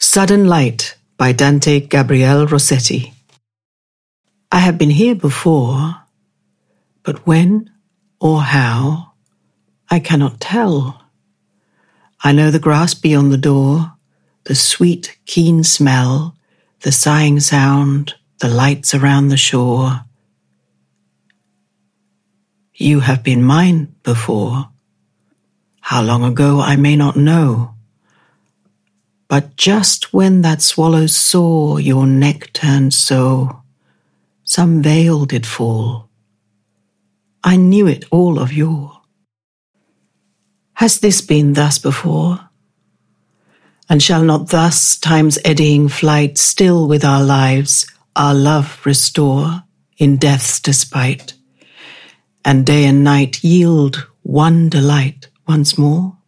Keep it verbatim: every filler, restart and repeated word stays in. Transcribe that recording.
Sudden Light by Dante Gabriel Rossetti. I have been here before, but when or how, I cannot tell. I know the grass beyond the door, the sweet, keen smell, the sighing sound, the lights around the shore. You have been mine before. How long ago I may not know. But just when that swallow saw your neck turned so, some veil did fall. I knew it all of yore. Has this been thus before? And shall not thus time's eddying flight still with our lives our love restore in death's despite, and day and night yield one delight once more?